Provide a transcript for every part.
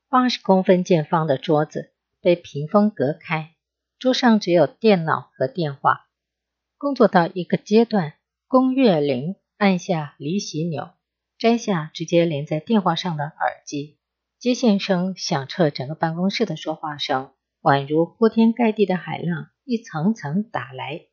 80公分见方的桌子被屏风隔开，桌上只有电脑和电话。工作到一个阶段，龚月玲按下离席钮，摘下直接连在电话上的耳机，接线声响彻整个办公室的说话声，宛如铺天盖地的海浪一层层打来。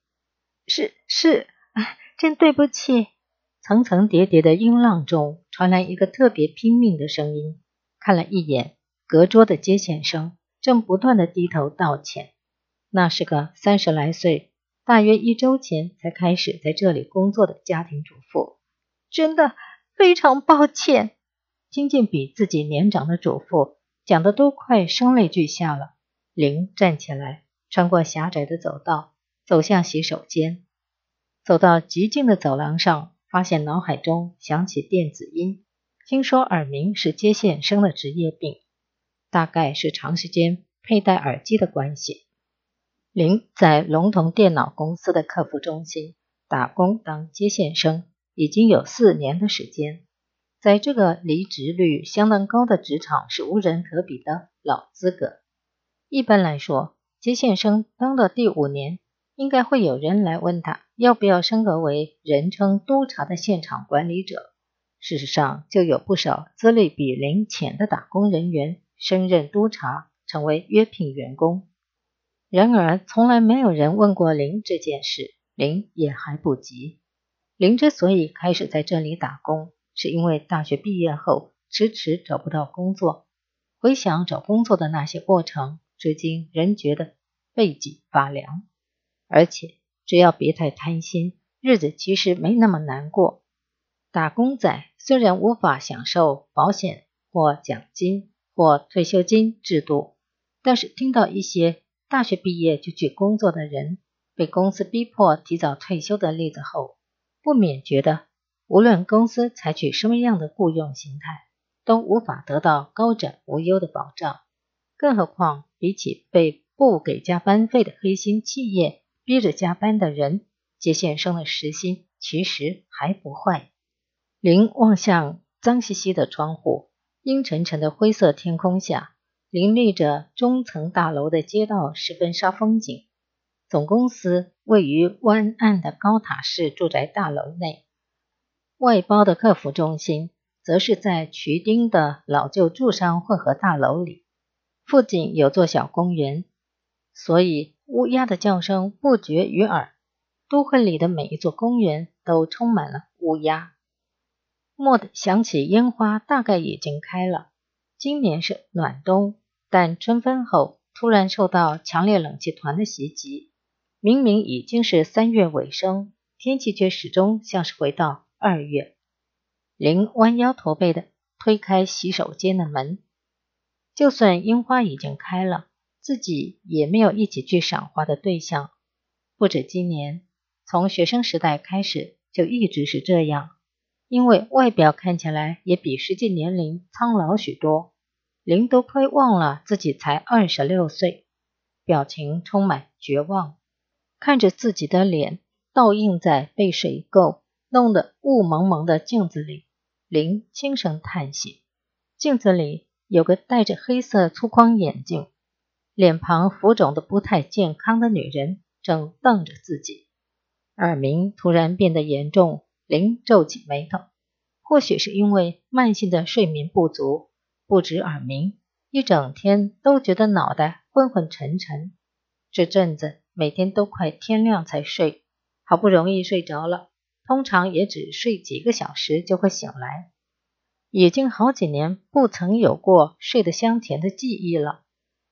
真对不起。层层叠叠的音浪中传来一个特别拼命的声音，看了一眼隔桌的接线生，正不断地低头道歉。那是个30来岁，大约1周前才开始在这里工作的家庭主妇。真的非常抱歉。听见比自己年长的主妇讲的都快声泪俱下了。林站起来，穿过狭窄的走道，走向洗手间。走到极静的走廊上，发现脑海中响起电子音，听说耳鸣是接线生的职业病，大概是长时间佩戴耳机的关系。林在龙腾电脑公司的客服中心打工当接线生已经有4年的时间，在这个离职率相当高的职场是无人可比的老资格。一般来说，接线生当到第5年，应该会有人来问他要不要升格为人称督察的现场管理者。事实上，就有不少资历比林浅的打工人员升任督察，成为约聘员工。然而从来没有人问过林这件事，林也还不急。林之所以开始在这里打工，是因为大学毕业后迟迟找不到工作。回想找工作的那些过程，至今仍觉得背脊发凉。而且只要别太贪心，日子其实没那么难过。打工仔虽然无法享受保险或奖金或退休金制度，但是听到一些大学毕业就去工作的人被公司逼迫提早退休的例子后，不免觉得无论公司采取什么样的雇佣形态，都无法得到高枕无忧的保障。更何况比起被不给加班费的黑心企业逼着加班的人，接线生的时薪其实还不坏。林望向脏兮兮的窗户，阴沉沉的灰色天空下，林立着中层大楼的街道十分煞风景。总公司位于湾岸的高塔式住宅大楼内，外包的客服中心则是在渠丁的老旧住商混合大楼里。附近有座小公园，所以乌鸦的叫声不绝于耳。都会里的每一座公园都充满了乌鸦。蓦地想起烟花大概已经开了。今年是暖冬，但春分后突然受到强烈冷气团的袭击，明明已经是3月尾声，天气却始终像是回到2月。林弯腰驼背地推开洗手间的门。就算樱花已经开了，自己也没有一起去赏花的对象。不止今年，从学生时代开始就一直是这样。因为外表看起来也比实际年龄苍老许多，林都快忘了自己才26岁，表情充满绝望。看着自己的脸倒映在被水垢弄得雾蒙蒙的镜子里，林轻声叹息。镜子里有个戴着黑色粗框眼镜，脸庞浮肿的不太健康的女人正瞪着自己。耳鸣突然变得严重，林皱起眉头。或许是因为慢性的睡眠不足，不止耳鸣，一整天都觉得脑袋昏昏沉沉。这阵子每天都快天亮才睡，好不容易睡着了，通常也只睡几个小时就会醒来。已经好几年不曾有过睡得香甜的记忆了。